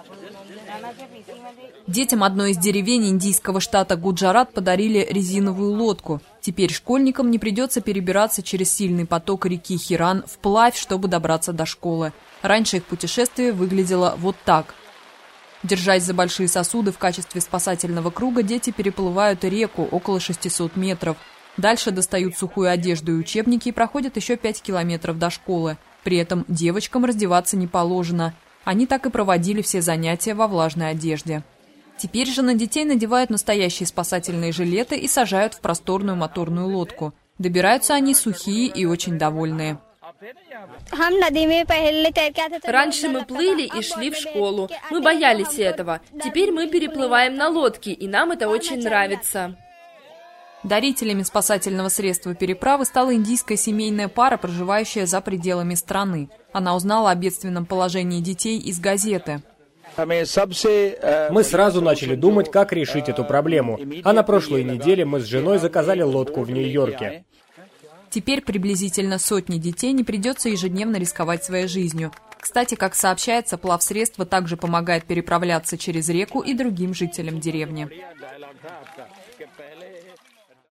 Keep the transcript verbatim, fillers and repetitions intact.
Детям одной из деревень индийского штата Гуджарат подарили резиновую лодку. Теперь школьникам не придется перебираться через сильный поток реки Хиран вплавь, чтобы добраться до школы. Раньше их путешествие выглядело вот так. Держась за большие сосуды в качестве спасательного круга, дети переплывают реку около шестисот метров. Дальше достают сухую одежду и учебники и проходят еще пять километров до школы. При этом девочкам раздеваться не положено. Они так и проводили все занятия во влажной одежде. Теперь же на детей надевают настоящие спасательные жилеты и сажают в просторную моторную лодку. Добираются они сухие и очень довольные. Раньше мы плыли и шли в школу. Мы боялись этого. Теперь мы переплываем на лодке, и нам это очень нравится. Дарителями спасательного средства переправы стала индийская семейная пара, проживающая за пределами страны. Она узнала о бедственном положении детей из газеты. Мы сразу начали думать, как решить эту проблему. А на прошлой неделе мы с женой заказали лодку в Нью-Йорке. Теперь приблизительно сотни детей не придется ежедневно рисковать своей жизнью. Кстати, как сообщается, плавсредство также помогает переправляться через реку и другим жителям деревни.